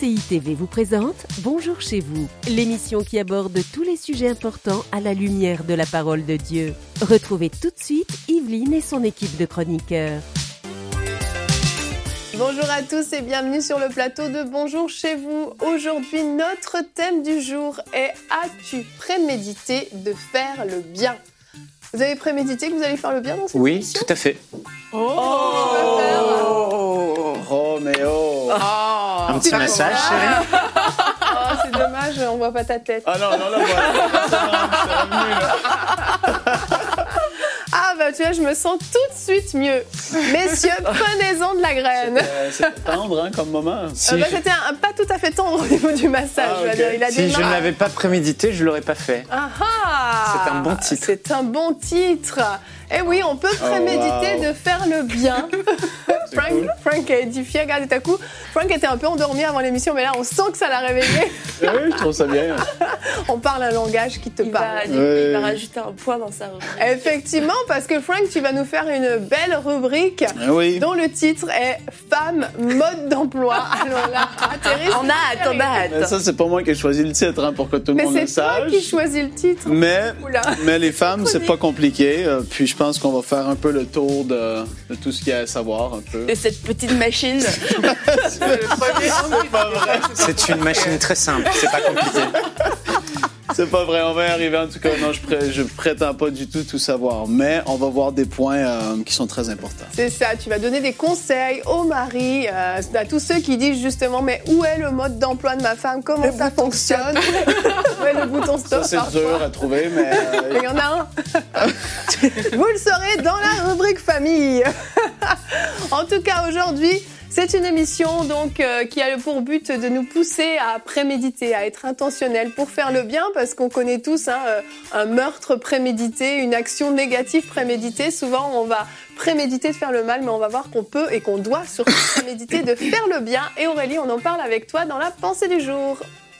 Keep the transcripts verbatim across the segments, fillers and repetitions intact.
C I T V vous présente Bonjour chez vous, l'émission qui aborde tous les sujets importants à la lumière de la parole de Dieu. Retrouvez tout de suite Yveline et son équipe de chroniqueurs. Bonjour à tous et bienvenue sur le plateau de Bonjour chez vous. Aujourd'hui, notre thème du jour est « As-tu prémédité de faire le bien ?» Vous avez prémédité que vous allez faire le bien dans cette Oui, émission ? tout à fait. Oh, oh, Roméo. oh. Un petit massage, chérie. Oh, c'est dommage, on voit pas ta tête. Ah non, non, non, voilà. C'est revenu, là. Ah bah tu vois, je me sens tout de suite mieux. Messieurs, prenez-en de la graine. C'était, c'était tendre hein, comme moment. Si euh, bah, je... C'était un, un, pas tout à fait tendre au niveau du massage. Ah, okay. Il a si des je mains... ne l'avais pas prémédité, je ne l'aurais pas fait. Ah ah. C'est un bon titre. C'est un bon titre. Eh oui, on peut préméditer oh, wow. de faire le bien. Frank, cool. Frank a édifié, regardez ta coup. Frank était un peu endormi avant l'émission, mais là, on sent que ça l'a réveillé. Oui, je trouve ça bien. On parle un langage qui te il parle. Va, oui. Il va rajouter un point dans sa rubrique. Effectivement, parce que Frank, tu vas nous faire une belle rubrique oui. dont le titre est « Femmes, mode d'emploi ». Alors là, atterrisse. On a hâte, on a hâte. Mais ça, c'est pas moi qui ai choisi le titre, hein, pour que tout le mais monde le sache. Mais c'est toi qui choisis le titre. Mais, mais les femmes, c'est pas compliqué. Euh, puis je pense qu'on va faire un peu le tour de, de tout ce qu'il y a à savoir, un peu. De cette petite machine. c'est, c'est pas vrai. C'est une machine très simple, c'est pas compliqué. C'est pas vrai, on va y arriver. En tout cas, non, je, pré- je prétends pas du tout tout savoir. Mais on va voir des points euh, qui sont très importants. C'est ça, tu vas donner des conseils aux maris, euh, à tous ceux qui disent justement, mais où est le mode d'emploi de ma femme? Comment le ça fonctionne? Où est le bouton stop? Ça, c'est parfois. dur à trouver, mais... Euh... mais il y en a un. Vous le saurez dans la rubrique famille. En tout cas, aujourd'hui... C'est une émission donc euh, qui a pour but de nous pousser à préméditer, à être intentionnel pour faire le bien, parce qu'on connaît tous hein, euh, un meurtre prémédité, une action négative préméditée. Souvent, on va préméditer de faire le mal, mais on va voir qu'on peut et qu'on doit surtout préméditer de faire le bien. Et Aurélie, on en parle avec toi dans la pensée du jour.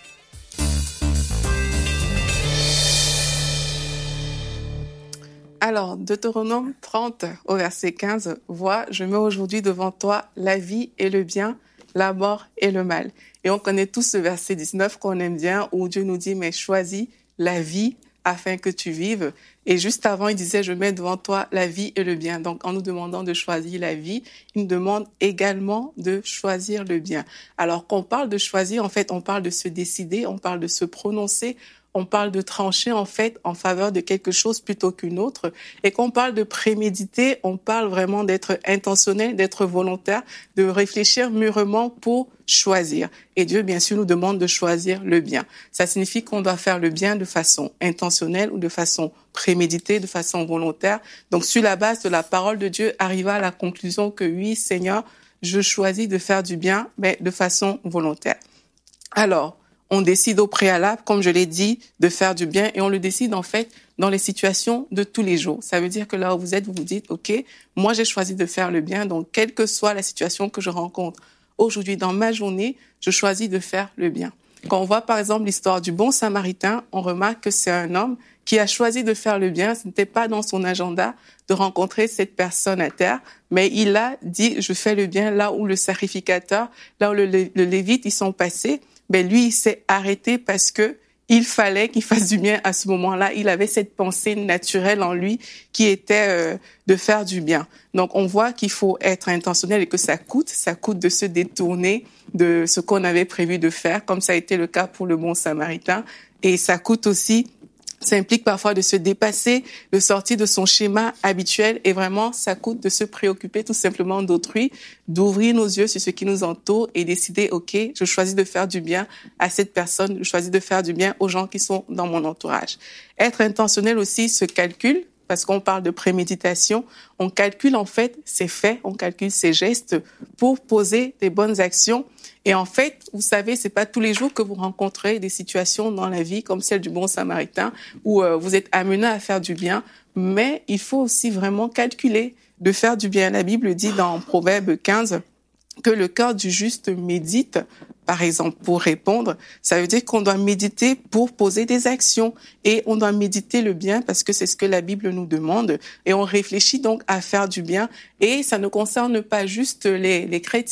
Alors, Deutéronome trente au verset quinze, « Vois, je mets aujourd'hui devant toi la vie et le bien, la mort et le mal. » Et on connaît tous ce verset dix-neuf qu'on aime bien, où Dieu nous dit « Mais choisis la vie afin que tu vives. » Et juste avant, il disait « Je mets devant toi la vie et le bien. » Donc, en nous demandant de choisir la vie, il nous demande également de choisir le bien. Alors qu'on parle de choisir, en fait, on parle de se décider, on parle de se prononcer, on parle de trancher en fait en faveur de quelque chose plutôt qu'une autre. Et quand on parle de préméditer, on parle vraiment d'être intentionnel, d'être volontaire, de réfléchir mûrement pour choisir. Et Dieu, bien sûr, nous demande de choisir le bien. Ça signifie qu'on doit faire le bien de façon intentionnelle ou de façon préméditée, de façon volontaire. Donc, sur la base de la parole de Dieu, arriva à la conclusion que oui, Seigneur, je choisis de faire du bien, mais de façon volontaire. Alors, on décide au préalable, comme je l'ai dit, de faire du bien et on le décide en fait dans les situations de tous les jours. Ça veut dire que là où vous êtes, vous vous dites, OK, moi j'ai choisi de faire le bien, donc quelle que soit la situation que je rencontre aujourd'hui dans ma journée, je choisis de faire le bien. Quand on voit par exemple l'histoire du bon Samaritain, on remarque que c'est un homme qui a choisi de faire le bien. Ce n'était pas dans son agenda de rencontrer cette personne à terre, mais il a dit, je fais le bien là où le sacrificateur, là où le, le, le lévite, ils sont passés. Ben lui, il s'est arrêté parce que il fallait qu'il fasse du bien à ce moment-là. Il avait cette pensée naturelle en lui qui était euh, de faire du bien. Donc, on voit qu'il faut être intentionnel et que ça coûte. Ça coûte de se détourner de ce qu'on avait prévu de faire, comme ça a été le cas pour le bon Samaritain. Et ça coûte aussi... Ça implique parfois de se dépasser, de sortir de son schéma habituel et vraiment, ça coûte de se préoccuper tout simplement d'autrui, d'ouvrir nos yeux sur ce qui nous entoure et décider, OK, je choisis de faire du bien à cette personne, je choisis de faire du bien aux gens qui sont dans mon entourage. Être intentionnel aussi se calcule, parce qu'on parle de préméditation, on calcule en fait ses faits, on calcule ses gestes pour poser des bonnes actions. Et en fait, vous savez, c'est pas tous les jours que vous rencontrez des situations dans la vie comme celle du bon Samaritain où euh, vous êtes amené à faire du bien, mais il faut aussi vraiment calculer de faire du bien. La Bible dit dans Proverbe quinze que le cœur du juste médite, par exemple, pour répondre. Ça veut dire qu'on doit méditer pour poser des actions et on doit méditer le bien parce que c'est ce que la Bible nous demande et on réfléchit donc à faire du bien et ça ne concerne pas juste les, les chrétiens.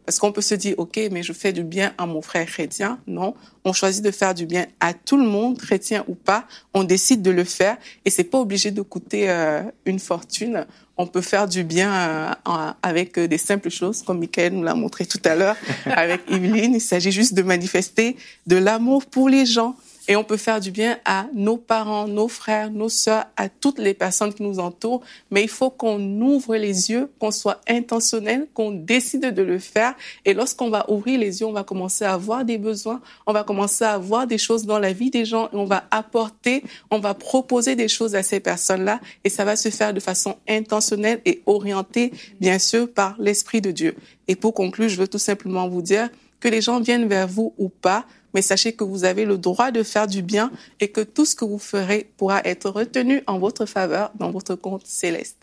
Parce qu'on peut se dire, OK, mais je fais du bien à mon frère chrétien. Non, on choisit de faire du bien à tout le monde, chrétien ou pas. On décide de le faire et c'est pas obligé de coûter euh, une fortune. On peut faire du bien euh, avec des simples choses, comme Michael nous l'a montré tout à l'heure avec Yveline. Il s'agit juste de manifester de l'amour pour les gens. Et on peut faire du bien à nos parents, nos frères, nos sœurs, à toutes les personnes qui nous entourent. Mais il faut qu'on ouvre les yeux, qu'on soit intentionnel, qu'on décide de le faire. Et lorsqu'on va ouvrir les yeux, on va commencer à avoir des besoins, on va commencer à voir des choses dans la vie des gens, et on va apporter, on va proposer des choses à ces personnes-là. Et ça va se faire de façon intentionnelle et orientée, bien sûr, par l'Esprit de Dieu. Et pour conclure, je veux tout simplement vous dire que les gens viennent vers vous ou pas, mais sachez que vous avez le droit de faire du bien et que tout ce que vous ferez pourra être retenu en votre faveur dans votre compte céleste.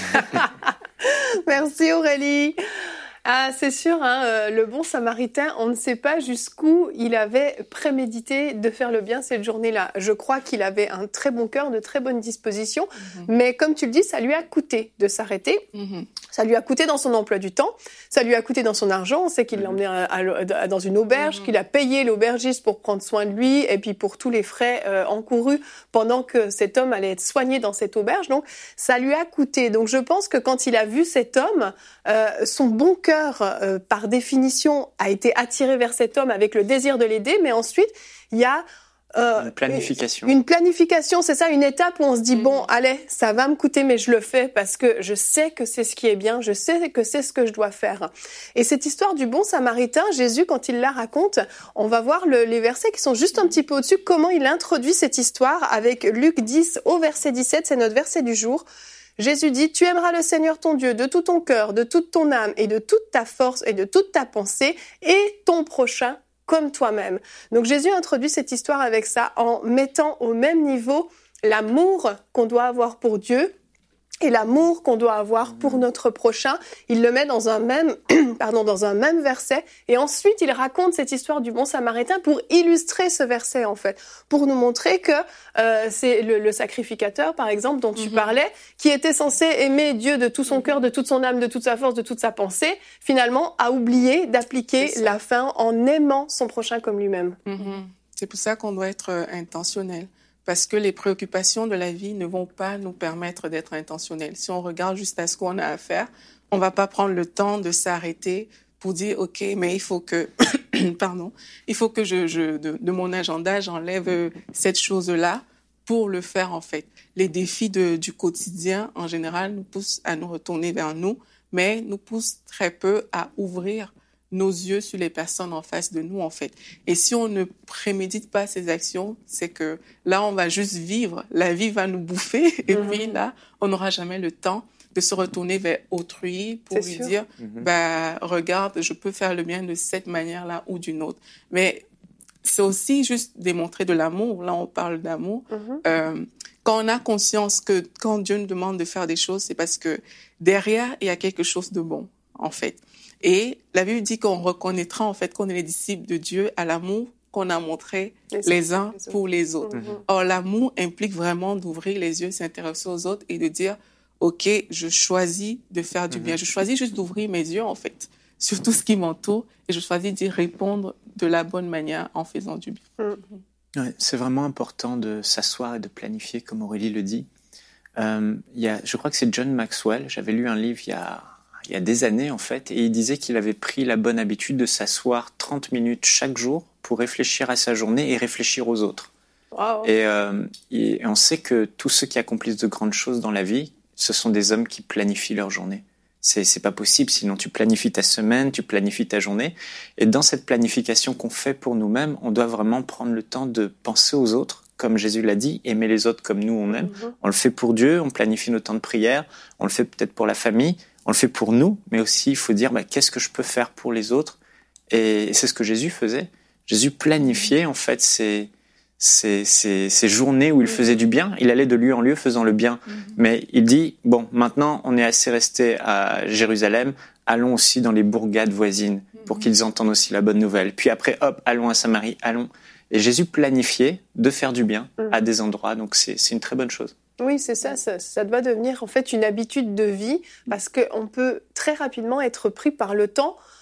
Merci Aurélie. Ah, c'est sûr, hein, euh, le bon samaritain, on ne sait pas jusqu'où il avait prémédité de faire le bien cette journée-là. Je crois qu'il avait un très bon cœur, de très bonnes dispositions, mm-hmm. mais comme tu le dis, ça lui a coûté de s'arrêter. Mm-hmm. Ça lui a coûté dans son emploi du temps, ça lui a coûté dans son argent. On sait qu'il l'a emmené à, à, à, dans une auberge, mmh. qu'il a payé l'aubergiste pour prendre soin de lui et puis pour tous les frais euh, encourus pendant que cet homme allait être soigné dans cette auberge. Donc, ça lui a coûté. Donc, je pense que quand il a vu cet homme, euh, son bon cœur, euh, par définition, a été attiré vers cet homme avec le désir de l'aider. Mais ensuite, il y a Euh, une planification. Une, une planification, c'est ça, une étape où on se dit, mmh. bon, allez, ça va me coûter, mais je le fais parce que je sais que c'est ce qui est bien, je sais que c'est ce que je dois faire. Et cette histoire du bon samaritain, Jésus, quand il la raconte, on va voir le, les versets qui sont juste un petit peu au-dessus, comment il introduit cette histoire avec Luc dix au verset dix-sept, c'est notre verset du jour. Jésus dit, tu aimeras le Seigneur ton Dieu de tout ton cœur, de toute ton âme et de toute ta force et de toute ta pensée et ton prochain comme toi-même. Donc Jésus introduit cette histoire avec ça en mettant au même niveau l'amour qu'on doit avoir pour Dieu et l'amour qu'on doit avoir pour notre prochain. Il le met dans un même, pardon, dans un même verset. Et ensuite, il raconte cette histoire du bon samaritain pour illustrer ce verset, en fait. Pour nous montrer que euh, c'est le, le sacrificateur, par exemple, dont tu mm-hmm. parlais, qui était censé aimer Dieu de tout son cœur, de toute son âme, de toute sa force, de toute sa pensée, finalement, a oublié d'appliquer la fin en aimant son prochain comme lui-même. Mm-hmm. C'est pour ça qu'on doit être euh, intentionnel. Parce que les préoccupations de la vie ne vont pas nous permettre d'être intentionnels. Si on regarde juste à ce qu'on a à faire, on va pas prendre le temps de s'arrêter pour dire, OK, mais il faut que, pardon, il faut que je, je de, de mon agenda, j'enlève cette chose-là pour le faire, en fait. Les défis de, du quotidien, en général, nous poussent à nous retourner vers nous, mais nous poussent très peu à ouvrir nos yeux sur les personnes en face de nous, en fait. Et si on ne prémédite pas ces actions, c'est que là, on va juste vivre. La vie va nous bouffer. Et mmh. puis là, on n'aura jamais le temps de se retourner vers autrui pour c'est lui sûr. dire, mmh. bah, regarde, je peux faire le bien de cette manière-là ou d'une autre. Mais c'est aussi juste démontrer de l'amour. Là, on parle d'amour. Mmh. Euh, quand on a conscience que quand Dieu nous demande de faire des choses, c'est parce que derrière, il y a quelque chose de bon, en fait. Et la Bible dit qu'on reconnaîtra en fait qu'on est les disciples de Dieu à l'amour qu'on a montré les, les uns les pour les autres. Mm-hmm. Or, l'amour implique vraiment d'ouvrir les yeux, s'intéresser aux autres et de dire, OK, je choisis de faire du mm-hmm. bien. Je choisis juste d'ouvrir mes yeux en fait sur tout ce qui m'entoure et je choisis d'y répondre de la bonne manière en faisant du bien. Mm-hmm. Ouais, c'est vraiment important de s'asseoir et de planifier, comme Aurélie le dit. Euh, il y a, je crois que c'est John Maxwell. J'avais lu un livre il y a il y a des années en fait, et il disait qu'il avait pris la bonne habitude de s'asseoir trente minutes chaque jour pour réfléchir à sa journée et réfléchir aux autres. Wow. Et, euh, et on sait que tous ceux qui accomplissent de grandes choses dans la vie, ce sont des hommes qui planifient leur journée. C'est, c'est pas possible, sinon tu planifies ta semaine, tu planifies ta journée. Et dans cette planification qu'on fait pour nous-mêmes, on doit vraiment prendre le temps de penser aux autres, comme Jésus l'a dit, aimer les autres comme nous on aime. Mm-hmm. On le fait pour Dieu, on planifie nos temps de prière, on le fait peut-être pour la famille, on le fait pour nous, mais aussi il faut dire bah, qu'est-ce que je peux faire pour les autres. Et c'est ce que Jésus faisait. Jésus planifiait en fait ses, ses, ses, ses journées où il faisait du bien. Il allait de lieu en lieu faisant le bien. Mm-hmm. Mais il dit, bon, maintenant on est assez resté à Jérusalem, allons aussi dans les bourgades voisines pour mm-hmm. qu'ils entendent aussi la bonne nouvelle. Puis après, hop, allons à Samarie, allons. Et Jésus planifiait de faire du bien mm-hmm. à des endroits, donc c'est, c'est une très bonne chose. Oui, c'est ça, ça, ça doit devenir en fait une habitude de vie parce qu'on peut très rapidement être pris par le temps,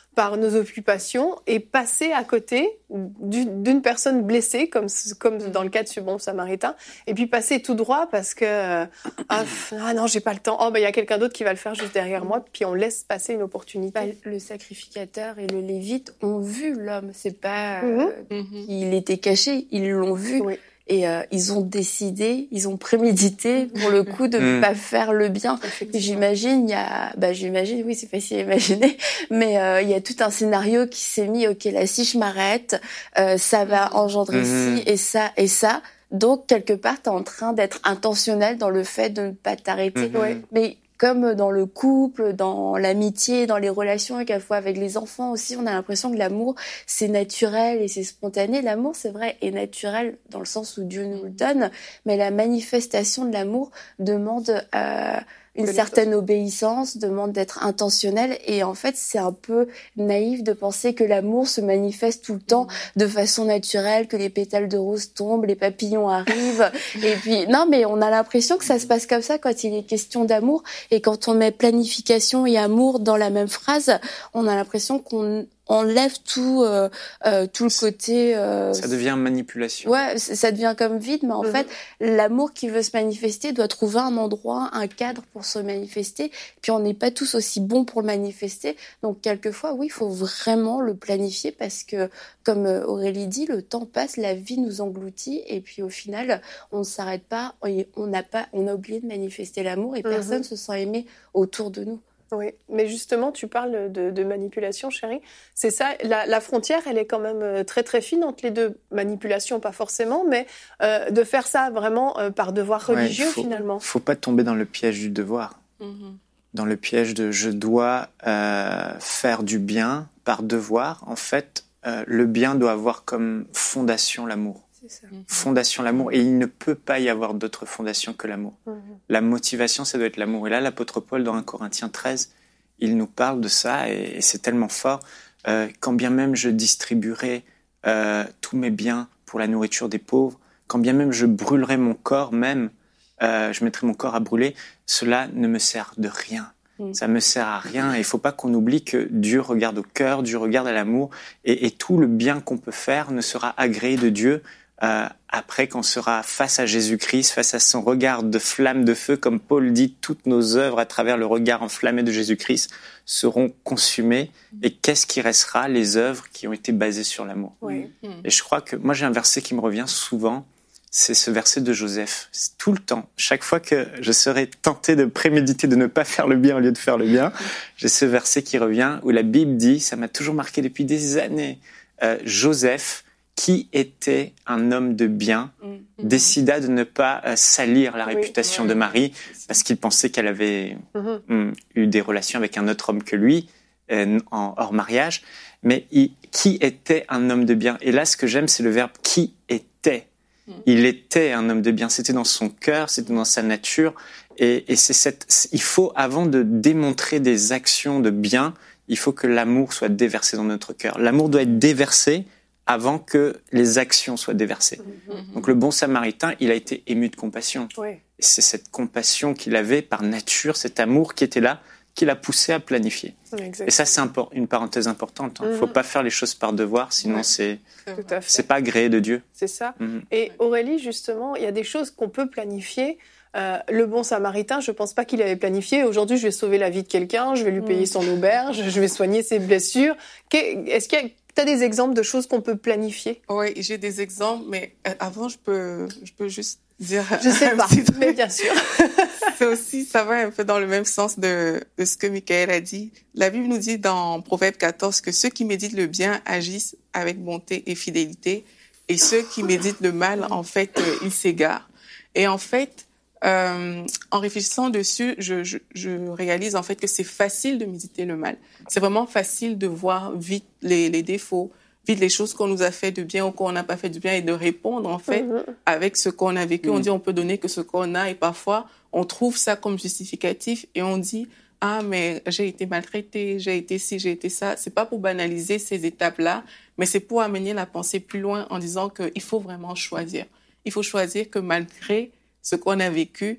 par nos occupations et passer à côté d'une personne blessée, comme, comme dans le cas de ce bon samaritain, et puis passer tout droit parce que euh, ah, ah non, j'ai pas le temps. Oh, ben il y a quelqu'un d'autre qui va le faire juste derrière moi, puis on laisse passer une opportunité. Bah, le sacrificateur et le lévite ont vu l'homme. C'est pas euh, mm-hmm. qu'il était caché, ils l'ont vu. Oui. Et euh, ils ont décidé, ils ont prémédité pour le coup de ne mmh. pas faire le bien. J'imagine, il y a, bah j'imagine, oui, c'est facile à imaginer, mais euh, il y a tout un scénario qui s'est mis. Ok, là, si je m'arrête, euh, ça va engendrer mmh. ci et ça et ça. Donc quelque part, t'es en train d'être intentionnel dans le fait de ne pas t'arrêter. Mmh. Mais comme dans le couple, dans l'amitié, dans les relations, et quelquefois avec les enfants aussi, on a l'impression que l'amour, c'est naturel et c'est spontané. L'amour, c'est vrai, est naturel dans le sens où Dieu nous le donne, mais la manifestation de l'amour demande euh, une certaine obéissance, demande d'être intentionnel. Et en fait, c'est un peu naïf de penser que l'amour se manifeste tout le temps de façon naturelle, que les pétales de rose tombent, les papillons arrivent. Et puis, non, mais on a l'impression que ça se passe comme ça quand il est question d'amour. Et quand on met planification et amour dans la même phrase, on a l'impression qu'on enlève tout, euh, euh, tout le côté... Euh, ça devient manipulation. Ouais, ça devient comme vide, mais en mmh. fait, l'amour qui veut se manifester doit trouver un endroit, un cadre pour se manifester. Puis on n'est pas tous aussi bons pour le manifester. Donc quelquefois, oui, il faut vraiment le planifier parce que, comme Aurélie dit, le temps passe, la vie nous engloutit et puis au final, on ne s'arrête pas, on n'a pas, on a oublié de manifester l'amour et mmh. personne ne se sent aimé autour de nous. Oui, mais justement, tu parles de, de manipulation, chérie. C'est ça, la, la frontière, elle est quand même très très fine entre les deux. Manipulation, pas forcément, mais euh, de faire ça vraiment euh, par devoir religieux, ouais, faut, finalement. Faut pas tomber dans le piège du devoir. Mm-hmm. Dans le piège de je dois euh, faire du bien par devoir. En fait, euh, le bien doit avoir comme fondation l'amour. C'est ça. Mm-hmm. Fondation l'amour, et il ne peut pas y avoir d'autre fondation que l'amour. Mm-hmm. La motivation, ça doit être l'amour. Et là, l'apôtre Paul, dans un Corinthiens treize, il nous parle de ça, et, et c'est tellement fort. Euh, quand bien même je distribuerai euh, tous mes biens pour la nourriture des pauvres, quand bien même je brûlerai mon corps, même, euh, je mettrai mon corps à brûler, cela ne me sert de rien. Mm. Ça me sert à rien. Il ne faut pas qu'on oublie que Dieu regarde au cœur, Dieu regarde à l'amour, et, et tout le bien qu'on peut faire ne sera agréé de Dieu Euh, après qu'on sera face à Jésus-Christ, face à son regard de flamme de feu, comme Paul dit, toutes nos œuvres à travers le regard enflammé de Jésus-Christ seront consumées. Et qu'est-ce qui restera? Les œuvres qui ont été basées sur l'amour. Oui. Et je crois que, moi j'ai un verset qui me revient souvent, c'est ce verset de Joseph. C'est tout le temps, chaque fois que je serai tenté de préméditer de ne pas faire le bien au lieu de faire le bien, j'ai ce verset qui revient où la Bible dit, ça m'a toujours marqué depuis des années, euh, Joseph, qui était un homme de bien, mmh. décida de ne pas euh, salir la oui, réputation ouais, de Marie parce qu'il pensait qu'elle avait mmh. Hum, eu des relations avec un autre homme que lui, euh, en hors mariage. Mais il, qui était un homme de bien? Et là, ce que j'aime, c'est le verbe « qui était mmh. ». Il était un homme de bien. C'était dans son cœur, c'était dans sa nature. Et, et c'est cette, il faut, avant de démontrer des actions de bien, il faut que l'amour soit déversé dans notre cœur. L'amour doit être déversé avant que les actions soient déversées. Mmh. Donc le bon samaritain, il a été ému de compassion. Oui. Et c'est cette compassion qu'il avait par nature, cet amour qui était là, qui l'a poussé à planifier. Exactement. Et ça, c'est une parenthèse importante. Il hein. ne mmh. faut pas faire les choses par devoir, sinon ouais. c'est c'est pas agréé de Dieu. C'est ça. Mmh. Et Aurélie, justement, il y a des choses qu'on peut planifier. Euh, le bon samaritain, je pense pas qu'il avait planifié. Aujourd'hui, je vais sauver la vie de quelqu'un, je vais lui payer mmh. son auberge, je vais soigner ses blessures. Est-ce qu'il y a Tu as des exemples de choses qu'on peut planifier? Oui, j'ai des exemples, mais avant, je peux, je peux juste dire... Je sais pas, mais bien sûr. C'est aussi, ça va un peu dans le même sens de, de ce que Michael a dit. La Bible nous dit dans Proverbe quatorze que ceux qui méditent le bien agissent avec bonté et fidélité, et ceux qui méditent le mal, en fait, euh, ils s'égarent. Et en fait, Euh, en réfléchissant dessus, je, je, je réalise en fait que c'est facile de méditer le mal. C'est vraiment facile de voir vite les, les défauts, vite les choses qu'on nous a fait de bien ou qu'on n'a pas fait de bien et de répondre en fait mmh. avec ce qu'on a vécu. Mmh. On dit on peut donner que ce qu'on a et parfois on trouve ça comme justificatif et on dit ah mais j'ai été maltraité, j'ai été ci, j'ai été ça. C'est pas pour banaliser ces étapes-là, mais c'est pour amener la pensée plus loin en disant qu'il faut vraiment choisir. Il faut choisir que malgré ce qu'on a vécu,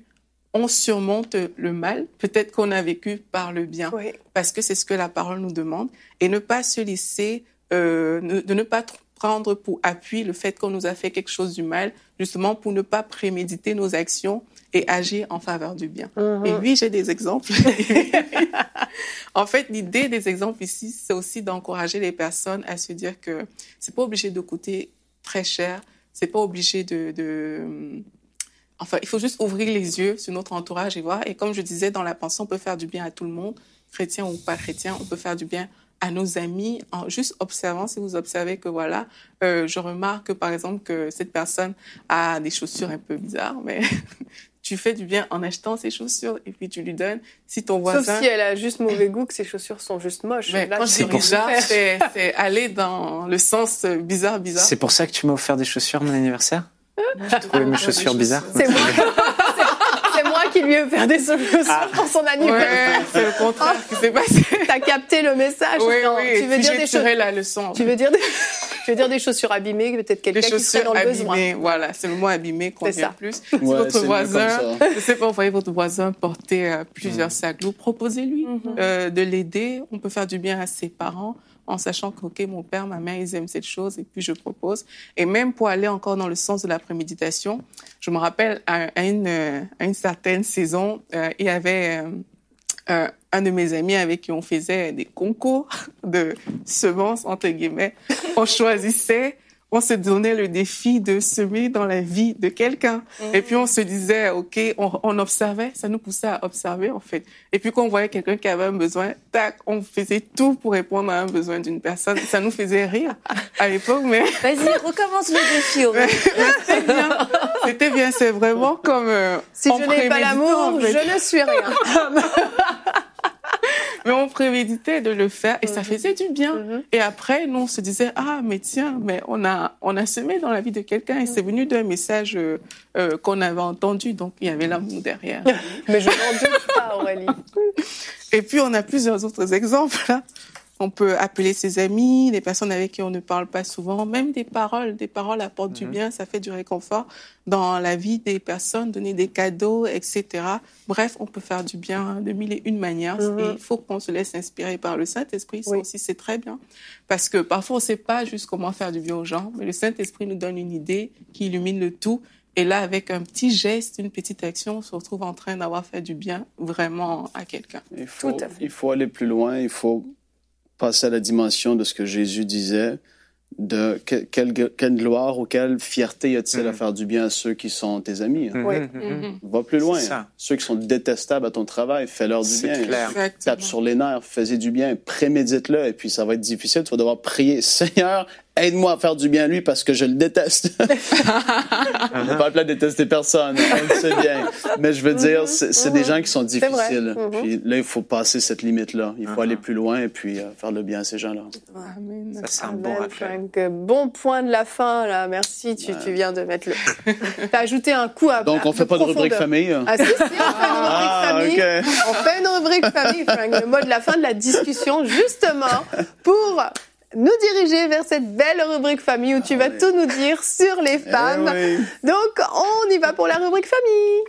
on surmonte le mal, peut-être qu'on a vécu par le bien, oui. parce que c'est ce que la parole nous demande, et ne pas se laisser, euh, ne, de ne pas prendre pour appui le fait qu'on nous a fait quelque chose du mal, justement pour ne pas préméditer nos actions et agir en faveur du bien. Mm-hmm. Et oui, j'ai des exemples. En fait, l'idée des exemples ici, c'est aussi d'encourager les personnes à se dire que c'est pas obligé de coûter très cher, c'est pas obligé de... de Enfin, il faut juste ouvrir les yeux sur notre entourage et voir. Et comme je disais, dans la pensée, on peut faire du bien à tout le monde, chrétien ou pas chrétien. On peut faire du bien à nos amis en juste observant. Si vous observez que voilà, euh, je remarque par exemple que cette personne a des chaussures un peu bizarres, mais tu fais du bien en achetant ses chaussures et puis tu lui donnes. Si ton voisin... Sauf si elle a juste mauvais goût, que ses chaussures sont juste moches. Mais là, quand c'est bizarre, c'est, c'est aller dans le sens bizarre, bizarre. C'est pour ça que tu m'as offert des chaussures à mon anniversaire? J'ai trouvé mes chaussures bizarres. C'est moi, c'est moi qui lui ai offert des chaussures ah. pour son anniversaire. Ouais, c'est le contraire oh. qui s'est passé. T'as capté le message. Oui, non, oui. Tu veux dire des chaussures la leçon. Tu veux dire des... tu veux dire des chaussures abîmées, peut-être quelqu'un qui serait dans le abîmées, besoin. Voilà, c'est le mot abîmé qu'on vient plus. Si ouais, votre voisin, je sais pas, vous voyez votre voisin porter euh, plusieurs mmh. sacs lourds, proposez-lui mmh. euh, de l'aider. On peut faire du bien à ses parents, en sachant que, OK, mon père, ma mère, ils aiment cette chose, et puis je propose. Et même pour aller encore dans le sens de la préméditation, je me rappelle à, à, une, à une certaine saison, euh, il y avait euh, un de mes amis avec qui on faisait des concours de semences, entre guillemets. On choisissait... On se donnait le défi de semer dans la vie de quelqu'un. Mmh. Et puis, on se disait, OK, on, on observait, ça nous poussait à observer, en fait. Et puis, quand on voyait quelqu'un qui avait un besoin, tac, on faisait tout pour répondre à un besoin d'une personne. Ça nous faisait rire à l'époque, mais... Vas-y, recommence le défi, Aurélie. C'était bien. C'était bien. C'est vraiment comme... Euh, si je n'ai pas l'amour, en fait. Je ne suis rien. Mais on préméditait de le faire et mmh. ça faisait du bien. Mmh. Et après, nous, on se disait, ah, mais tiens, mais on a, on a semé dans la vie de quelqu'un et mmh. c'est venu d'un message euh, euh, qu'on avait entendu. Donc, il y avait l'amour derrière. Mais je n'en doute pas, Aurélie. Et puis, on a plusieurs autres exemples, là. On peut appeler ses amis, des personnes avec qui on ne parle pas souvent, même des paroles. Des paroles apportent mmh. du bien, ça fait du réconfort dans la vie des personnes, donner des cadeaux, et cetera. Bref, on peut faire du bien de mille et une manières. Mmh. Et il faut qu'on se laisse inspirer par le Saint-Esprit. Ça oui. aussi, c'est très bien. Parce que parfois, on ne sait pas juste comment faire du bien aux gens, mais le Saint-Esprit nous donne une idée qui illumine le tout. Et là, avec un petit geste, une petite action, on se retrouve en train d'avoir fait du bien vraiment à quelqu'un. Il faut, tout à fait. Il faut aller plus loin, il faut... passer à la dimension de ce que Jésus disait, de que, quelle, quelle gloire ou quelle fierté y a-t-il mm-hmm. à faire du bien à ceux qui sont tes amis. Hein? Oui. Mm-hmm. Va plus loin. Hein? Ceux qui sont détestables à ton travail, fais-leur du c'est bien. Clair. Tape sur les nerfs, fais-y du bien, prémédite-le, et puis ça va être difficile. Tu vas devoir prier, Seigneur, aide-moi à faire du bien à lui parce que je le déteste. On ne parle pas de détester personne, on le sait bien. Mais je veux dire, c'est, c'est des gens qui sont difficiles. Mm-hmm. Puis là, il faut passer cette limite-là. Il faut uh-huh. aller plus loin et puis euh, faire le bien à ces gens-là. Amen. Ça, c'est un Amen, bon rappel. Frank. Bon point de la fin, là. Merci, tu, ouais. tu viens de mettre le... T'as ajouté un coup à... Donc, on ne fait pas de rubrique famille? Ah si, si, on fait une rubrique ah, famille. Okay. On fait une rubrique famille, Frank. Le mot de la fin de la discussion, justement, pour... nous diriger vers cette belle rubrique famille où tu vas oui. tout nous dire sur les femmes. Eh oui. Donc, on y va pour la rubrique famille.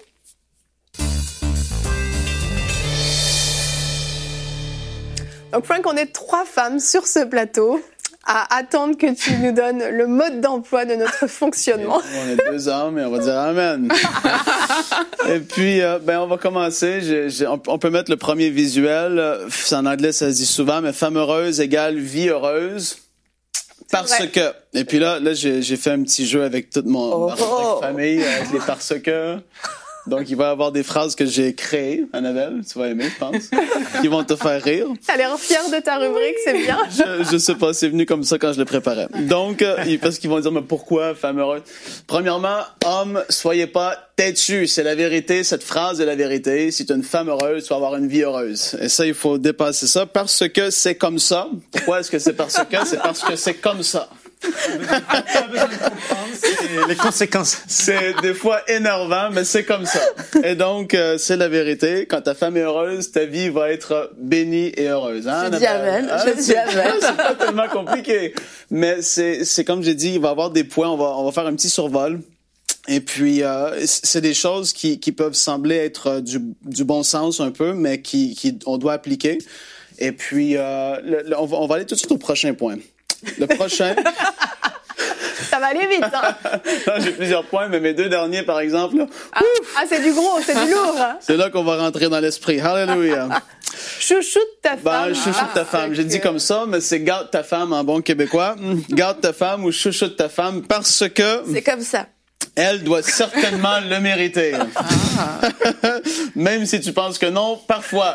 Donc, Frank, on est trois femmes sur ce plateau à attendre que tu nous donnes le mode d'emploi de notre fonctionnement. On est deux hommes et on va dire Amen. Et puis, euh, ben, on va commencer. J'ai, j'ai, on, on peut mettre le premier visuel. En anglais, ça se dit souvent, mais femme heureuse égale vie heureuse. Parce vrai. que. Et puis là, là, j'ai, j'ai fait un petit jeu avec toute mon oh, ma oh. famille, avec les parce que. Donc, il va y avoir des phrases que j'ai créées, Annabelle, tu vas aimer, je pense, qui vont te faire rire. T'as l'air fière de ta rubrique, c'est bien. Je, je sais pas, c'est venu comme ça quand je le préparais. Donc, euh, parce qu'ils vont dire, mais pourquoi, femme heureuse? Premièrement, homme, soyez pas têtu, c'est la vérité, cette phrase est la vérité. Si tu es une femme heureuse, tu vas avoir une vie heureuse. Et ça, il faut dépasser ça parce que c'est comme ça. Pourquoi est-ce que c'est parce que? C'est parce que c'est comme ça. Les conséquences. C'est des fois énervant, mais c'est comme ça. Et donc, euh, c'est la vérité. Quand ta femme est heureuse, ta vie va être bénie et heureuse. Hein, je dis amen. Ah, je dis amen. C'est pas tellement compliqué. Mais c'est, c'est comme j'ai dit, il va y avoir des points. On va, on va faire un petit survol. Et puis, euh, c'est des choses qui, qui peuvent sembler être du, du bon sens un peu, mais qui, qui on doit appliquer. Et puis, euh, le, le, on, va, on va aller tout de suite au prochain point. Le prochain... Ça va aller vite, hein? Non, j'ai plusieurs points, mais mes deux derniers, par exemple... Là, ah, ah, c'est du gros, c'est du lourd. Hein? C'est là qu'on va rentrer dans l'esprit. Hallelujah. Chouchoute ta femme. Ben, chouchoute ta femme. J'ai dit comme ça, mais c'est garde ta femme en bon québécois. Garde ta femme ou chouchoute ta femme parce que... C'est comme ça. Elle doit certainement le mériter. Ah. Même si tu penses que non, parfois...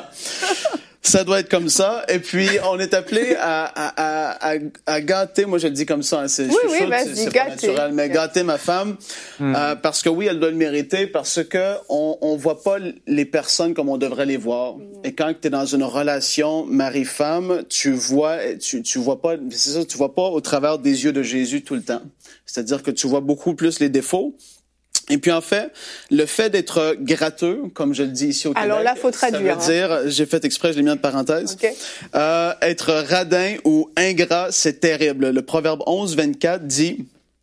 Ça doit être comme ça. Et puis, on est appelé à, à, à, à gâter, moi je le dis comme ça, hein, c'est, oui, oui, chouchoute, c'est, c'est pas naturel, mais gâter ma femme, mm. euh, parce que oui, elle doit le mériter, parce que on, on voit pas les personnes comme on devrait les voir. Mm. Et quand tu es dans une relation mari-femme, tu vois, tu, tu vois pas, c'est ça, tu vois pas au travers des yeux de Jésus tout le temps. C'est-à-dire que tu vois beaucoup plus les défauts. Et puis en fait, le fait d'être gratteux, comme je le dis ici au Québec, alors là, faut traduire. Ça veut dire, hein. J'ai fait exprès, je l'ai mis en parenthèse. Okay. Euh, être radin ou ingrat, c'est terrible. Le Proverbe onze, vingt-quatre dit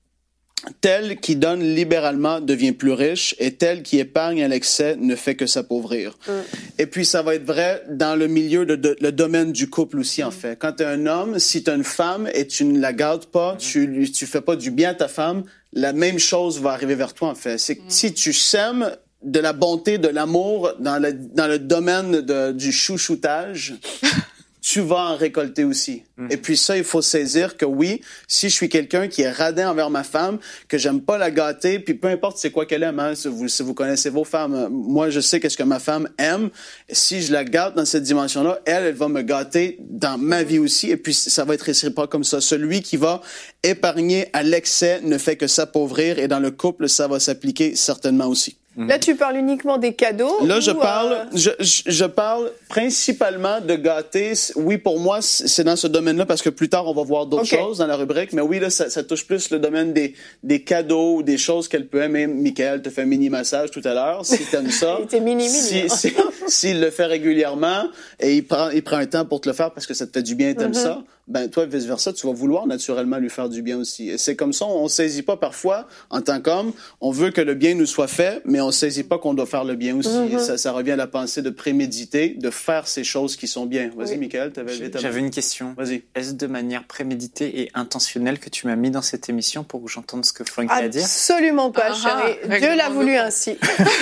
« Tel qui donne libéralement devient plus riche, et tel qui épargne à l'excès ne fait que s'appauvrir. Mm. » Et puis ça va être vrai dans le milieu de, de le domaine du couple aussi, en mm. fait. Quand tu es un homme, si tu as une femme et tu ne la gardes pas, mm. tu tu fais pas du bien à ta femme, la même chose va arriver vers toi, en fait. C'est que mm. si tu sèmes de la bonté, de l'amour dans le, dans le domaine de, du chouchoutage, tu vas en récolter aussi. Mm. Et puis ça, il faut saisir que oui, si je suis quelqu'un qui est radin envers ma femme, que j'aime pas la gâter, puis peu importe c'est quoi qu'elle aime, hein, si, vous, si vous connaissez vos femmes, moi je sais qu'est-ce que ma femme aime. Si je la gâte dans cette dimension-là, elle, elle va me gâter dans ma vie aussi. Et puis ça va être réciproque comme ça. Celui qui va épargner à l'excès ne fait que s'appauvrir, et dans le couple, ça va s'appliquer certainement aussi. Là, tu parles uniquement des cadeaux. Là, ou je parle, euh... je, je, je parle principalement de gâter. Oui, pour moi, c'est dans ce domaine-là parce que plus tard, on va voir d'autres okay. choses dans la rubrique. Mais oui, là, ça, ça touche plus le domaine des, des cadeaux ou des choses qu'elle peut aimer. Michael te fait un mini-massage tout à l'heure, si t'aimes ça. Il était mini-mini. Si, si, s'il le fait régulièrement et il prend, il prend un temps pour te le faire parce que ça te fait du bien et t'aimes mm-hmm. ça, ben toi, vice-versa, tu vas vouloir naturellement lui faire du bien aussi. Et c'est comme ça, on saisit pas parfois, en tant qu'homme, on veut que le bien nous soit fait, mais on saisit pas qu'on doit faire le bien aussi. Mm-hmm. Ça, ça revient à la pensée de préméditer, de faire ces choses qui sont bien. Vas-y, oui. Michael, t'avais levé ta main. J'avais une question. Vas-y. Est-ce de manière préméditée et intentionnelle que tu m'as mis dans cette émission pour que j'entende ce que Frank a à dire? Absolument pas, ah, chérie. Ah, Dieu l'a voulu ainsi.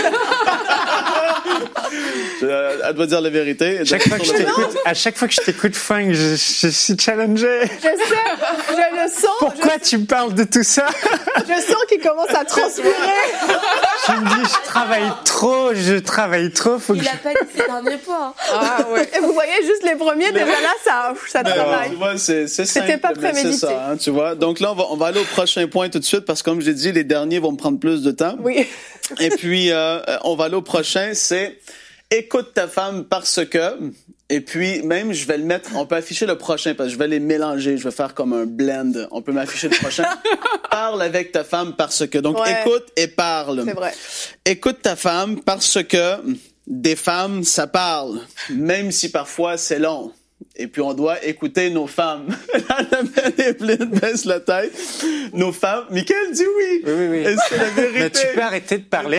Elle doit dire la vérité. Chaque fois que je t'écoute, à chaque fois que je t'écoute, Frank, je, je suis challengé. Je sais, je le sens. Pourquoi je... tu me parles de tout ça? Je sens qu'il commence à transpirer. Je me dis, je travaille trop, je travaille trop. Faut Il que a je... pas dit ses derniers points. Ah ouais. Et vous voyez juste les premiers, déjà là, ça, ça ben travaille. Alors, tu vois, c'est, c'est simple. C'était pas prémédité. C'est ça, hein, tu vois. Donc là, on va, on va aller au prochain point tout de suite parce que comme j'ai dit, les derniers vont me prendre plus de temps. Oui. Et puis, euh, on va aller au prochain, c'est écoute ta femme parce que... Et puis, même, je vais le mettre, on peut afficher le prochain parce que je vais les mélanger, je vais faire comme un blend. On peut m'afficher le prochain. Parle avec ta femme parce que. Donc, ouais. Écoute et parle. C'est vrai. Écoute ta femme parce que des femmes, ça parle. Même si parfois c'est long. Et puis, on doit écouter nos femmes. La Evelyne baisse la tête. Nos femmes. Mickaël dit oui. Oui, oui, oui. Et c'est la vérité. Mais tu peux arrêter de parler.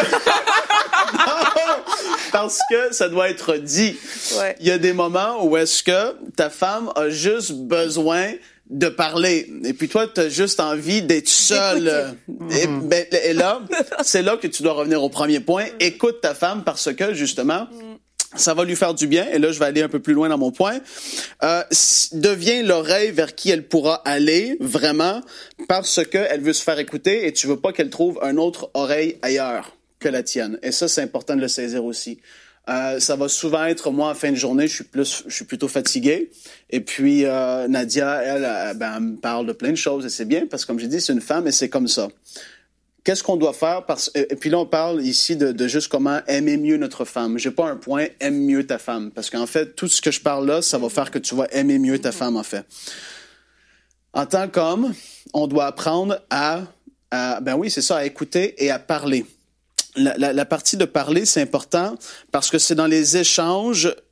Non, parce que ça doit être dit. Ouais. Il y a des moments où est-ce que ta femme a juste besoin de parler. Et puis toi, tu as juste envie d'être seule. Et, ben, et là, c'est là que tu dois revenir au premier point. Écoute ta femme parce que, justement, ça va lui faire du bien. Et là, je vais aller un peu plus loin dans mon point. Euh, deviens l'oreille vers qui elle pourra aller, vraiment, parce que elle veut se faire écouter et tu veux pas qu'elle trouve un autre oreille ailleurs que la tienne. Et ça, c'est important de le saisir aussi. Euh, ça va souvent être, moi, en fin de journée, je suis plus, je suis plutôt fatigué. Et puis, euh, Nadia, elle, elle, ben, elle me parle de plein de choses et c'est bien parce que, comme j'ai dit, c'est une femme et c'est comme ça. Qu'est-ce qu'on doit faire? Parce... Et puis là, on parle ici de, de juste comment aimer mieux notre femme. J'ai pas un point, aime mieux ta femme. Parce qu'en fait, tout ce que je parle là, ça va faire que tu vas aimer mieux ta femme, en fait. En tant qu'homme, on doit apprendre à, à ben oui, c'est ça, à écouter et à parler. La, la, la partie de parler, c'est important parce que c'est dans les échanges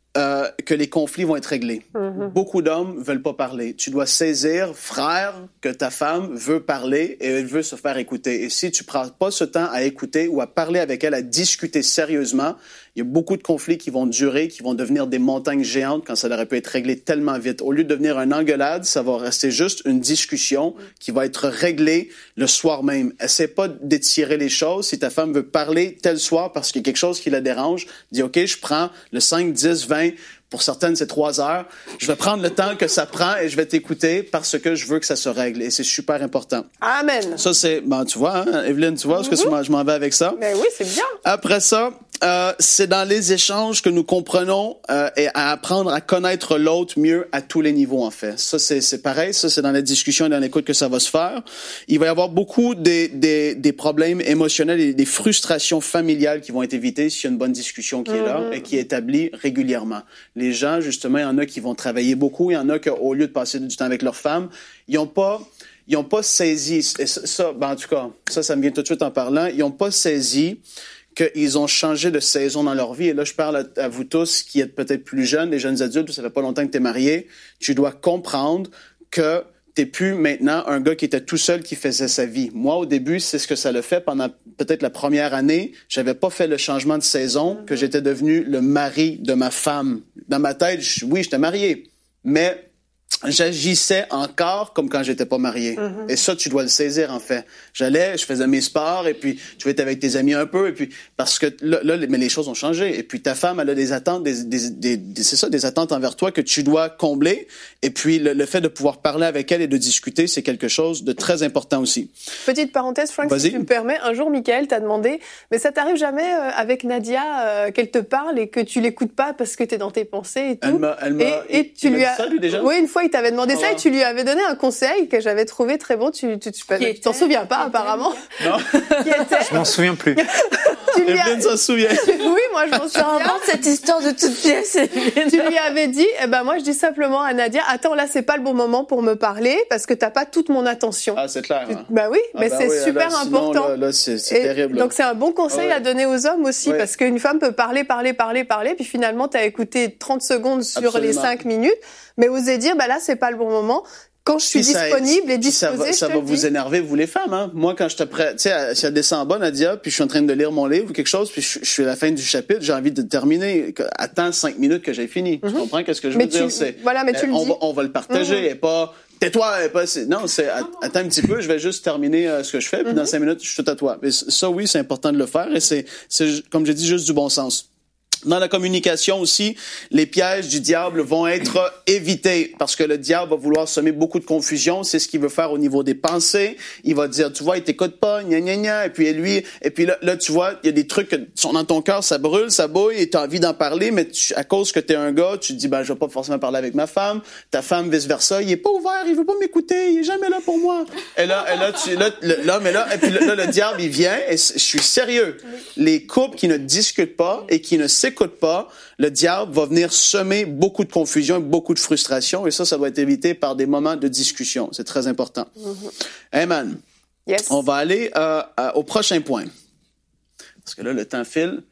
euh, que les conflits vont être réglés. Mm-hmm. Beaucoup d'hommes veulent pas parler. Tu dois saisir, frère, que ta femme veut parler et elle veut se faire écouter. Et si tu prends pas ce temps à écouter ou à parler avec elle, à discuter sérieusement, il y a beaucoup de conflits qui vont durer, qui vont devenir des montagnes géantes quand ça aurait pu être réglé tellement vite. Au lieu de devenir une engueulade, ça va rester juste une discussion qui va être réglée le soir même. Essaie pas d'étirer les choses. Si ta femme veut parler tel soir parce qu'il y a quelque chose qui la dérange, dis OK, je prends le cinq, dix, vingt, pour certaines c'est trois heures. Je vais prendre le temps que ça prend et je vais t'écouter parce que je veux que ça se règle. Et c'est super important. Amen. Ça c'est, ben tu vois, hein, Evelyne, tu vois, mm-hmm. ce que je m'en vais avec ça. Ben oui, c'est bien. Après ça, euh, c'est dans les échanges que nous comprenons euh, et à apprendre à connaître l'autre mieux à tous les niveaux, en fait. Ça, c'est, c'est pareil. Ça, c'est dans la discussion et dans l'écoute que ça va se faire. Il va y avoir beaucoup des, des, des problèmes émotionnels et des frustrations familiales qui vont être évitées s'il y a une bonne discussion qui est là mm-hmm. et qui est établie régulièrement. Les gens, justement, il y en a qui vont travailler beaucoup. Il y en a qui, au lieu de passer du temps avec leur femme, ils n'ont pas... Ils n'ont pas saisi, et ça, ça ben en tout cas, ça, ça me vient tout de suite en parlant, ils n'ont pas saisi qu'ils ont changé de saison dans leur vie. Et là, je parle à, à vous tous qui êtes peut-être plus jeunes, les jeunes adultes, ça fait pas longtemps que tu es marié. Tu dois comprendre que t'es plus maintenant un gars qui était tout seul qui faisait sa vie. Moi, au début, c'est ce que ça l'a fait pendant peut-être la première année. J'avais pas fait le changement de saison, que j'étais devenu le mari de ma femme. Dans ma tête, je, oui, j'étais marié, mais j'agissais encore comme quand j'étais pas marié. Mm-hmm. Et ça, tu dois le saisir, en fait. J'allais, je faisais mes sports, et puis tu vas être avec tes amis un peu, et puis parce que là, là mais les choses ont changé. Et puis ta femme, elle a des attentes, des, des, des, des, c'est ça, des attentes envers toi que tu dois combler. Et puis le, le fait de pouvoir parler avec elle et de discuter, c'est quelque chose de très important aussi. Petite parenthèse, Frank, Vas-y. si tu me permets. Un jour, Michael t'a demandé, mais ça t'arrive jamais euh, avec Nadia euh, qu'elle te parle et que tu l'écoutes pas parce que t'es dans tes pensées et tout. Elle m'a, elle m'a, et, et tu il lui m'a as, dit ça, lui, déjà? Oui, une fois, il t'avait demandé oh, ça et tu lui avais donné un conseil que j'avais trouvé très bon. Tu, tu, tu, tu, tu t'en souviens pas, apparemment. Non. Qui était? Je m'en souviens plus. Tu lui Evelyne as... s'en souvient. Oui, moi, je m'en souviens. Invente cette histoire de toute pièce. Tu lui avais dit, eh ben, moi, je dis simplement à Nadia, attends, là, c'est pas le bon moment pour me parler parce que t'as pas toute mon attention. Ah, c'est clair. Hein. Bah oui, ah, mais bah c'est oui, super là, important. Sinon, là, là, c'est, c'est Et terrible. Là. Donc, c'est un bon conseil ah, ouais. à donner aux hommes aussi, ouais. parce qu'une femme peut parler, parler, parler, parler, puis finalement, t'as écouté trente secondes sur Absolument. les cinq minutes, mais oser dire, bah là, c'est pas le bon moment. Quand je suis Puis ça- disponible et disposée, ça va, je ça te va le vous dis. énerver, vous les femmes. Hein? Moi, quand je te prête, tu sais, si elle descend en bas, Nadia, puis je suis en train de lire mon livre ou quelque chose, puis je, je suis à la fin du chapitre, j'ai envie de terminer. Attends cinq minutes que j'ai fini. Mm-hmm. Tu comprends qu'est-ce que je Mais veux tu- dire? C'est, voilà, mais tu le on dis. va, on va le partager, Mm-hmm. et pas tais-toi, et pas. C'est, non, c'est attends un petit peu, je vais juste terminer euh, ce que je fais, puis Mm-hmm. dans cinq minutes, je suis tout à toi. Mais ça, oui, c'est important de le faire, et c'est, c'est comme j'ai dit, juste du bon sens. Dans la communication aussi, les pièges du diable vont être évités parce que le diable va vouloir semer beaucoup de confusion. C'est ce qu'il veut faire au niveau des pensées. Il va dire, tu vois, il t'écoute pas, gna gna gna. Et puis lui, et puis là, là tu vois, il y a des trucs qui sont dans ton cœur, ça brûle, ça bouille, et t'as envie d'en parler, mais tu, à cause que t'es un gars, tu te dis, ben je vais pas forcément parler avec ma femme. Ta femme vice versa, il est pas ouvert, il veut pas m'écouter, il est jamais là pour moi. Et là, et là, tu, là, le, là, mais là, et puis là, là, le diable il vient. Et je suis sérieux. Les couples qui ne discutent pas et qui ne s'écoutent pas, le diable va venir semer beaucoup de confusion et beaucoup de frustration, et ça, ça doit être évité par des moments de discussion. C'est très important. Mm-hmm. Amen. Yes. On va aller euh, euh, au prochain point. Parce que là, le temps file.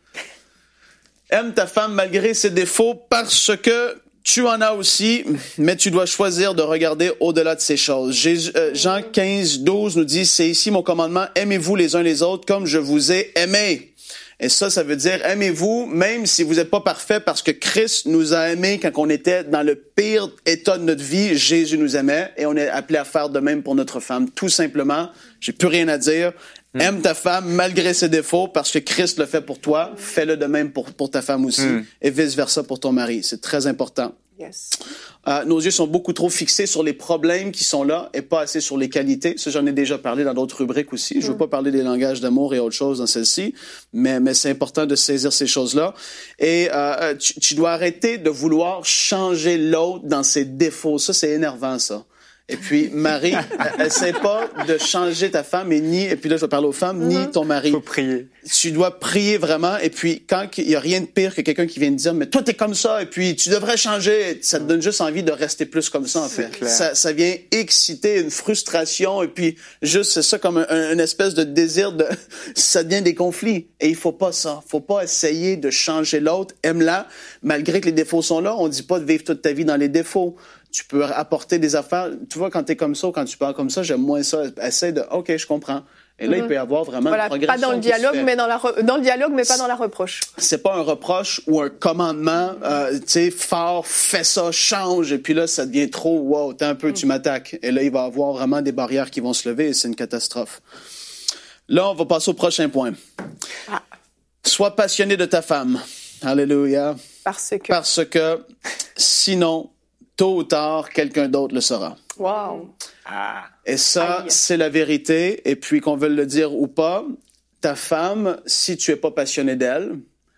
Aime ta femme malgré ses défauts parce que tu en as aussi, mais tu dois choisir de regarder au-delà de ces choses. Jésus, euh, Jean quinze, douze nous dit, c'est ici mon commandement, aimez-vous les uns les autres comme je vous ai aimés. Et ça, ça veut dire, aimez-vous, même si vous n'êtes pas parfait, parce que Christ nous a aimés quand on était dans le pire état de notre vie. Jésus nous aimait et on est appelé à faire de même pour notre femme. Tout simplement, j'ai plus rien à dire. Mm. Aime ta femme malgré ses défauts parce que Christ le fait pour toi. Fais-le de même pour, pour ta femme aussi. Mm. Et vice-versa pour ton mari. C'est très important. Yes. Euh, nos yeux sont beaucoup trop fixés sur les problèmes qui sont là et pas assez sur les qualités. Ça, j'en ai déjà parlé dans d'autres rubriques aussi. Mm. Je veux pas parler des langages d'amour et autre chose dans celle-ci, mais, mais c'est important de saisir ces choses-là. Et euh, tu, tu dois arrêter de vouloir changer l'autre dans ses défauts. Ça, c'est énervant, ça. Et puis, Marie, essaie pas de changer ta femme et ni, et puis là, je vais parler aux femmes, mm-hmm. ni ton mari. Faut prier. Tu dois prier vraiment. Et puis, quand il y a rien de pire que quelqu'un qui vient te dire, mais toi, t'es comme ça, et puis tu devrais changer. Ça te donne juste envie de rester plus comme ça, en fait. Ça, ça vient exciter une frustration, et puis juste, c'est ça comme un, une espèce de désir de, ça devient des conflits. Et il faut pas ça. Faut pas essayer de changer l'autre. Aime-la. Malgré que les défauts sont là, on dit pas de vivre toute ta vie dans les défauts. Tu peux apporter des affaires. Tu vois, quand t'es comme ça ou quand tu parles comme ça, j'aime moins ça. Essaie de, OK, je comprends. Et là, mm-hmm. il peut y avoir vraiment voilà, une progression. Pas dans le dialogue, mais dans la re... dans le dialogue, mais pas dans la reproche. C'est pas un reproche ou un commandement, euh, tu sais, fort, fais ça, change. Et puis là, ça devient trop, wow, t'es un peu, mm. tu m'attaques. Et là, il va y avoir vraiment des barrières qui vont se lever et c'est une catastrophe. Là, on va passer au prochain point. Ah. Sois passionné de ta femme. Alléluia. Parce que. Parce que, sinon, tôt ou tard, quelqu'un d'autre le sera. Wow. Ah. Et ça, Aïe. C'est la vérité. Et puis, qu'on veuille le dire ou pas, ta femme, si tu es pas passionné d'elle,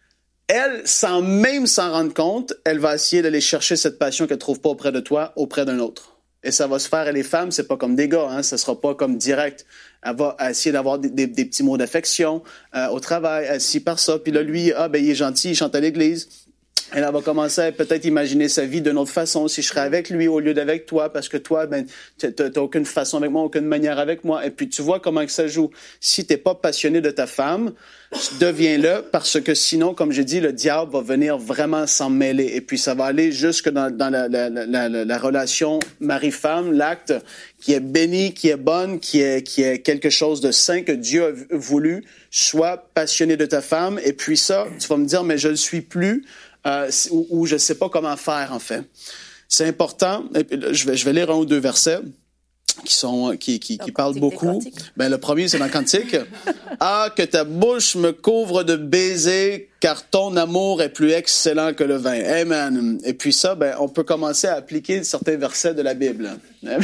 elle, sans même s'en rendre compte, elle va essayer d'aller chercher cette passion qu'elle trouve pas auprès de toi, auprès d'un autre. Et ça va se faire. Et les femmes, c'est pas comme des gars, hein. Ça sera pas comme direct. Elle va essayer d'avoir des, des, des petits mots d'affection euh, au travail, elle ci par ça. Puis là, lui, ah ben il est gentil, il chante à l'église. Elle va commencer à peut-être imaginer sa vie d'une autre façon. Si je serais avec lui au lieu d'avec toi, parce que toi, ben, t'as, t'as aucune façon avec moi, aucune manière avec moi. Et puis, tu vois comment que ça joue. Si t'es pas passionné de ta femme, deviens-le, parce que sinon, comme j'ai dit, le diable va venir vraiment s'en mêler. Et puis, ça va aller jusque dans, dans la, la, la, la, la relation mari-femme, l'acte qui est béni, qui est bonne, qui est, qui est quelque chose de saint que Dieu a voulu. Sois passionné de ta femme. Et puis ça, tu vas me dire, mais je le suis plus. Euh, ou, ou je ne sais pas comment faire, en fait. C'est important. Je vais, je vais lire un ou deux versets qui, sont, qui, qui, qui parlent beaucoup. Ben, le premier, c'est dans le Cantique. « Ah, que ta bouche me couvre de baisers, car ton amour est plus excellent que le vin. » Amen. Et puis ça, ben, on peut commencer à appliquer certains versets de la Bible. Amen.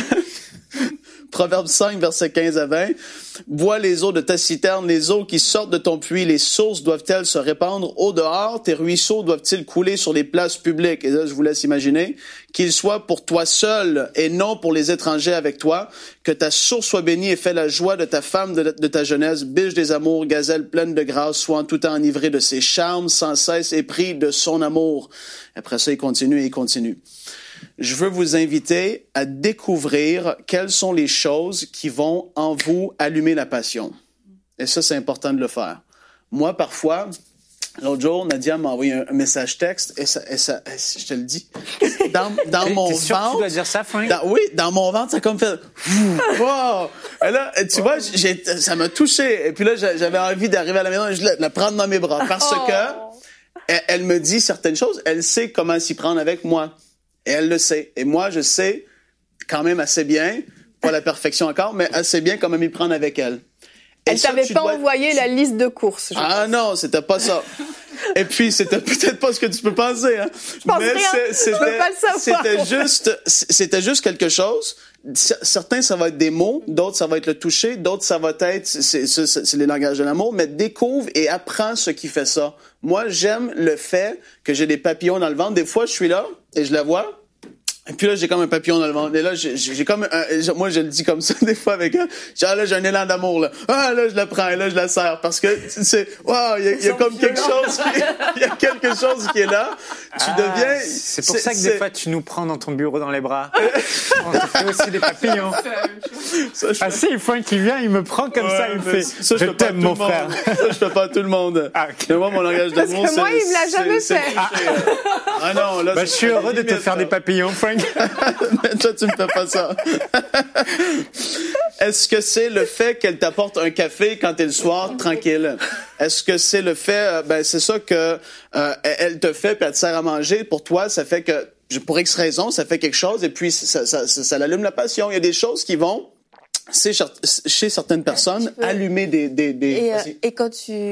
Proverbe cinq, versets quinze à vingt. « Bois les eaux de ta citerne, les eaux qui sortent de ton puits, les sources doivent-elles se répandre au dehors, tes ruisseaux doivent-ils couler sur les places publiques? » Et là, je vous laisse imaginer. « Qu'ils soient pour toi seul et non pour les étrangers avec toi, que ta source soit bénie et fais la joie de ta femme de, de ta jeunesse, biche des amours, gazelle pleine de grâce, soit en tout temps enivrée de ses charmes, sans cesse épris de son amour. » Après ça, il continue et il continue. Je veux vous inviter à découvrir quelles sont les choses qui vont en vous allumer la passion. Et ça, c'est important de le faire. Moi, parfois, l'autre jour, Nadia m'a envoyé un, un message texte et ça, et ça, et je te le dis, dans, dans mon T'es sûr ventre. Que tu dois dire ça, Frank? Dans, oui, dans mon ventre, ça a comme fait. Wow! Et là, tu vois, j'ai, ça m'a touché. Et puis là, j'avais envie d'arriver à la maison et je la, la prendre dans mes bras parce que elle, elle me dit certaines choses. Elle sait comment s'y prendre avec moi. Et elle le sait. Et moi, je sais quand même assez bien, pas la perfection encore, mais assez bien comment m'y prendre avec elle. Et elle ça, t'avait pas dois... envoyé la liste de courses. Je ah pense. Non, c'était pas ça. Et puis, c'était peut-être pas ce que tu peux penser. Hein. Je pense mais rien. C'est, c'était, je peux pas le savoir. C'était juste, c'était juste quelque chose. Certains, ça va être des mots. D'autres, ça va être le toucher. D'autres, ça va être, c'est, c'est, c'est les langages de l'amour. Mais découvre et apprends ce qui fait ça. Moi, j'aime le fait que j'ai des papillons dans le ventre. Des fois, je suis là et je la vois. Et puis là, j'ai comme un papillon dans le ventre. Et là, j'ai, j'ai comme un, moi, je le dis comme ça des fois avec elle. Genre là, j'ai un élan d'amour, là. Ah, là, je la prends et là, je la serre. Parce que, c'est, waouh, il y a, y a comme quelque chose qui, il y a quelque chose qui est là. Tu ah, deviens... C'est pour c'est, ça que c'est... des fois, tu nous prends dans ton bureau dans les bras. On te fait aussi des papillons. Ça, ah si, une fois qu'il vient, il me prend comme ouais, ça, il me fait, ça, je, je t'aime, mon frère. Ça, je fais pas à tout le monde. Ah, okay. Mais moi, mon langage d'amour, Parce que c'est... moi, il me l'a jamais c'est, fait. C'est ah. ah non, là... Bah, je suis heureux de te faire des papillons, Frank. Mais toi, tu ne fais pas ça. Est-ce que c'est le fait qu'elle t'apporte un café quand t'es le soir, tranquille? Est-ce que c'est le fait, euh, ben c'est ça que euh, elle te fait puis elle te sert à manger? Pour toi, ça fait que, pour X raison, ça fait quelque chose et puis ça, ça, ça, ça l'allume la passion. Il y a des choses qui vont, chez certaines personnes, peux... allumer des... des, des... Et, euh, et quand tu...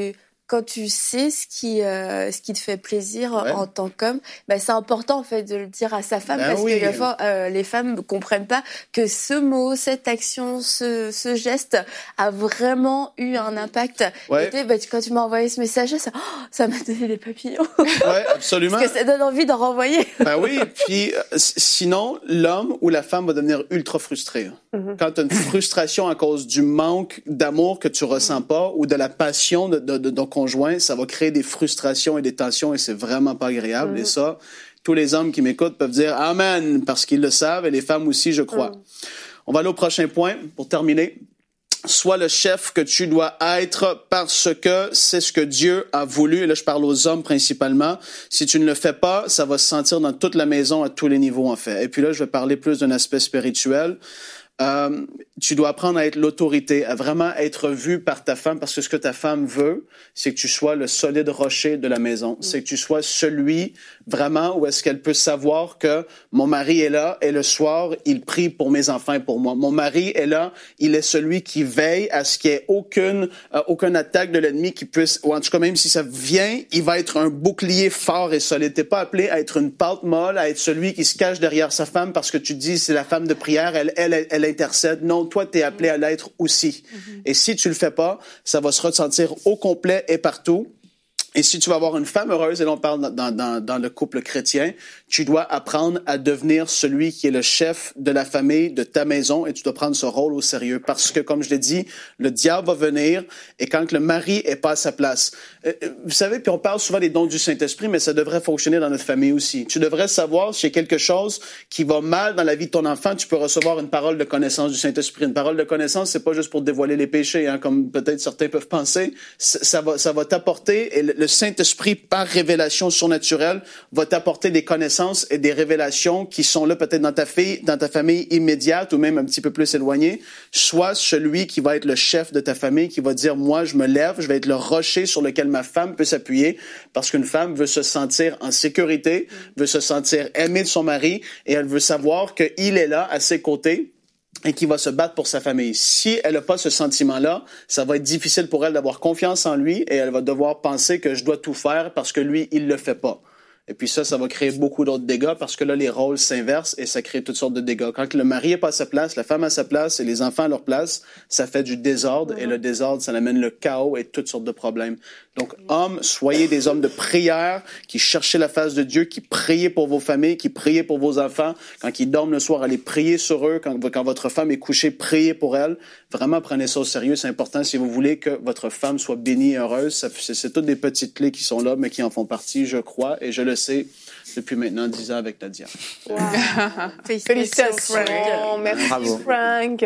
quand tu sais ce qui euh, ce qui te fait plaisir ouais. en tant qu'homme, bah c'est important en fait de le dire à sa femme ben parce oui. que fois, euh, les femmes ne comprennent pas que ce mot, cette action, ce ce geste a vraiment eu un impact. Ouais. Et bah, quand tu m'as envoyé ce message, ça oh, ça m'a donné des papillons. Ouais, absolument. Parce que ça donne envie d'en renvoyer. Ben oui, puis euh, sinon l'homme ou la femme va devenir ultra frustré. Mm-hmm. Quand tu as une frustration à cause du manque d'amour que tu ressens mm-hmm. pas ou de la passion de de, de, de conjoint, ça va créer des frustrations et des tensions et c'est vraiment pas agréable. Mmh. Et ça, tous les hommes qui m'écoutent peuvent dire Amen parce qu'ils le savent et les femmes aussi, je crois. Mmh. On va aller au prochain point pour terminer. Sois le chef que tu dois être parce que c'est ce que Dieu a voulu. Et là, je parle aux hommes principalement. Si tu ne le fais pas, ça va se sentir dans toute la maison à tous les niveaux, en fait. Et puis là, je vais parler plus d'un aspect spirituel. Euh, tu dois apprendre à être l'autorité, à vraiment être vu par ta femme, parce que ce que ta femme veut, c'est que tu sois le solide rocher de la maison. Mm. C'est que tu sois celui vraiment où est-ce qu'elle peut savoir que mon mari est là et le soir, il prie pour mes enfants et pour moi. Mon mari est là, il est celui qui veille à ce qu'il n'y ait aucune, euh, aucune attaque de l'ennemi qui puisse, ou en tout cas même si ça vient, il va être un bouclier fort et solide. T'es pas appelé à être une pâte molle, à être celui qui se cache derrière sa femme parce que tu te dis c'est la femme de prière, elle, elle, elle, elle intercède. Non, toi, tu es appelé à l'être aussi. Mm-hmm. Et si tu le fais pas, ça va se ressentir au complet et partout. Et si tu vas avoir une femme heureuse, et là on parle dans, dans, dans le couple chrétien, tu dois apprendre à devenir celui qui est le chef de la famille, de ta maison, et tu dois prendre ce rôle au sérieux. Parce que, comme je l'ai dit, le diable va venir, et quand le mari est pas à sa place. Euh, vous savez, puis on parle souvent des dons du Saint-Esprit, mais ça devrait fonctionner dans notre famille aussi. Tu devrais savoir s'il y a quelque chose qui va mal dans la vie de ton enfant, tu peux recevoir une parole de connaissance du Saint-Esprit. Une parole de connaissance, c'est pas juste pour dévoiler les péchés, hein, comme peut-être certains peuvent penser. Ça va, ça va t'apporter, et le, le Saint-Esprit, par révélation surnaturelle, va t'apporter des connaissances et des révélations qui sont là peut-être dans ta fille, dans ta famille immédiate ou même un petit peu plus éloignée. Sois celui qui va être le chef de ta famille, qui va dire, moi, je me lève, je vais être le rocher sur lequel ma femme peut s'appuyer, parce qu'une femme veut se sentir en sécurité, veut se sentir aimée de son mari, et elle veut savoir qu'il est là, à ses côtés, et qui va se battre pour sa famille. Si elle n'a pas ce sentiment-là, ça va être difficile pour elle d'avoir confiance en lui et elle va devoir penser que je dois tout faire parce que lui, il le fait pas. Et puis ça, ça va créer beaucoup d'autres dégâts parce que là, les rôles s'inversent et ça crée toutes sortes de dégâts. Quand le mari est pas à sa place, la femme à sa place et les enfants à leur place, ça fait du désordre. Mm-hmm. Et le désordre, ça amène le chaos et toutes sortes de problèmes. Donc, hommes, soyez des hommes de prière qui cherchez la face de Dieu, qui priez pour vos familles, qui priez pour vos enfants. Quand ils dorment le soir, allez prier sur eux. Quand, quand votre femme est couchée, priez pour elle. Vraiment, prenez ça au sérieux. C'est important si vous voulez que votre femme soit bénie et heureuse. Ça, c'est, c'est toutes des petites clés qui sont là, mais qui en font partie, je crois. Et je le sais depuis maintenant dix ans avec Nadia. Wow. Félicitations, Frank. Oh, merci, bravo. Frank.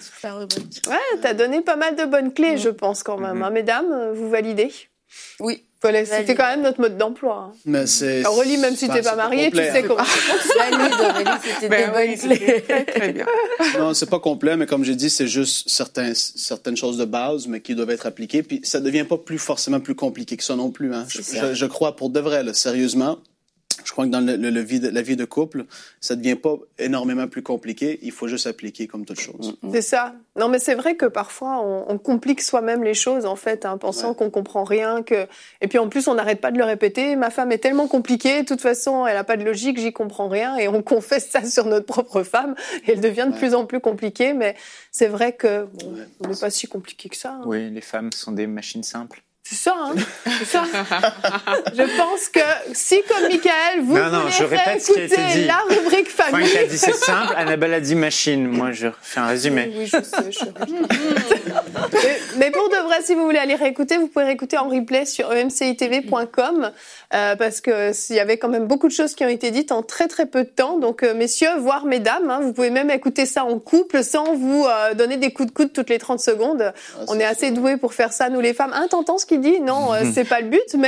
Ouais, t'as donné pas mal de bonnes clés, mmh. je pense, quand même. Mm-hmm. Hein, mesdames, vous validez? Oui. Voilà, c'était quand même notre mode d'emploi. Hein. Mais c'est. Aurélie, même si bah, t'es pas mariée, complet, tu sais comment. C'était ben des oui, bonnes clés. Très, très bien. Non, c'est pas complet, mais comme j'ai dit, c'est juste certains, certaines choses de base, mais qui doivent être appliquées. Puis ça devient pas plus forcément plus compliqué que ça non plus. Hein. Je, je, je crois pour de vrai, là, sérieusement. Je crois que dans le, le, le vie de, la vie de couple, ça devient pas énormément plus compliqué. Il faut juste appliquer comme toute chose. C'est ça. Non, mais c'est vrai que parfois, on, on complique soi-même les choses, en fait, hein, pensant ouais. qu'on comprend rien. Que... Et puis, en plus, on n'arrête pas de le répéter. Ma femme est tellement compliquée. De toute façon, elle a pas de logique. J'y comprends rien. Et on confesse ça sur notre propre femme. Et elle devient de ouais. plus en plus compliquée. Mais c'est vrai que bon, ouais. on n'est pas si compliqué que ça. Hein. Oui, les femmes sont des machines simples. C'est ça, hein. C'est ça. Je pense que si, comme Michael, vous non, non, voulez je répète ce qui a été dit. La rubrique famille... Frank a dit c'est simple, Annabelle a dit machine. Moi, je fais un résumé. Oui, je sais. Je... mais, mais pour de vrai, si vous voulez aller réécouter, vous pouvez réécouter en replay sur e m c i t v point com euh, parce que s'il y avait quand même beaucoup de choses qui ont été dites en très très peu de temps. Donc, euh, messieurs, voire mesdames, hein, vous pouvez même écouter ça en couple sans vous euh, donner des coups de coude toutes les trente secondes. Ah, On est assez doués pour faire ça, nous les femmes. Hein, t'entends ce qu'il dit? Non, euh, c'est pas le but, mais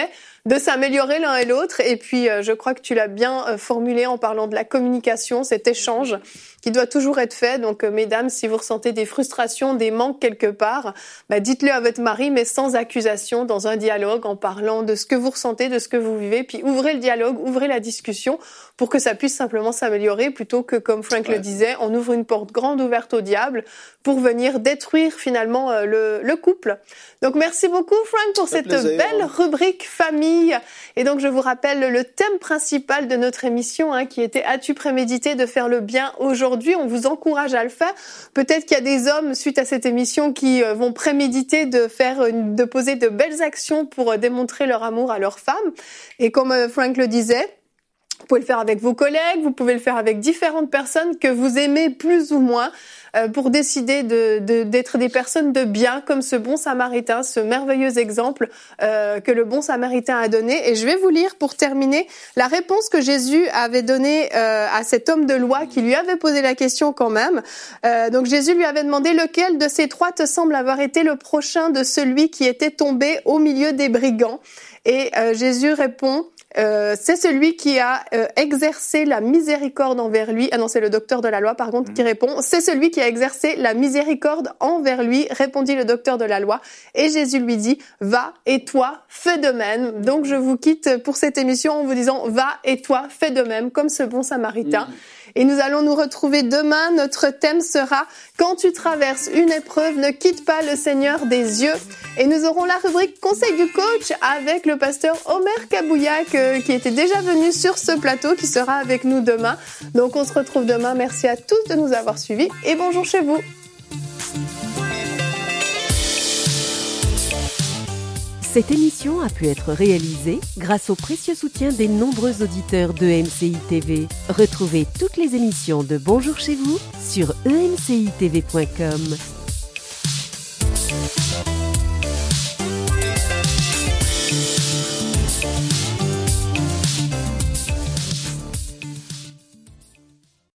de s'améliorer l'un et l'autre. Et puis, euh, je crois que tu l'as bien euh, formulé en parlant de la communication, cet échange qui doit toujours être fait. Donc, euh, mesdames, si vous ressentez des frustrations, des manques quelque part, bah, dites-le à votre mari, mais sans accusation, dans un dialogue, en parlant de ce que vous ressentez, de ce que vous vivez. Puis, ouvrez le dialogue, ouvrez la discussion pour que ça puisse simplement s'améliorer, plutôt que, comme Frank ouais. le disait, on ouvre une porte grande ouverte au diable pour venir détruire finalement euh, le, le couple. Donc, merci beaucoup, Frank, pour cette plaisir, belle hein. rubrique famille. Et donc, je vous rappelle le thème principal de notre émission, hein, qui était « As-tu prémédité de faire le bien aujourd'hui ?» On vous encourage à le faire. Peut-être qu'il y a des hommes, suite à cette émission, qui euh, vont préméditer de faire, une, de poser de belles actions pour euh, démontrer leur amour à leur femme. Et comme euh, Frank le disait, vous pouvez le faire avec vos collègues, vous pouvez le faire avec différentes personnes que vous aimez plus ou moins, euh, pour décider de, de, d'être des personnes de bien, comme ce bon Samaritain, ce merveilleux exemple euh, que le bon Samaritain a donné. Et je vais vous lire, pour terminer, la réponse que Jésus avait donnée euh, à cet homme de loi qui lui avait posé la question quand même. Euh, donc Jésus lui avait demandé « Lequel de ces trois te semble avoir été le prochain de celui qui était tombé au milieu des brigands ?» Et euh, Jésus répond Euh, c'est celui qui a euh, exercé la miséricorde envers lui. Ah non, c'est le docteur de la loi, par contre, qui répond. C'est celui qui a exercé la miséricorde envers lui, répondit le docteur de la loi. Et Jésus lui dit, va et toi, fais de même. Donc, je vous quitte pour cette émission en vous disant, va et toi, fais de même, comme ce bon Samaritain. Mmh. Et nous allons nous retrouver demain. Notre thème sera « Quand tu traverses une épreuve, ne quitte pas le Seigneur des yeux ». Et nous aurons la rubrique « Conseil du coach » avec le pasteur Omer Kabouyak euh, qui était déjà venu sur ce plateau, qui sera avec nous demain. Donc on se retrouve demain. Merci à tous de nous avoir suivis et bonjour chez vous. Cette émission a pu être réalisée grâce au précieux soutien des nombreux auditeurs de E M C I T V. Retrouvez toutes les émissions de Bonjour chez vous sur e m c i t v point com.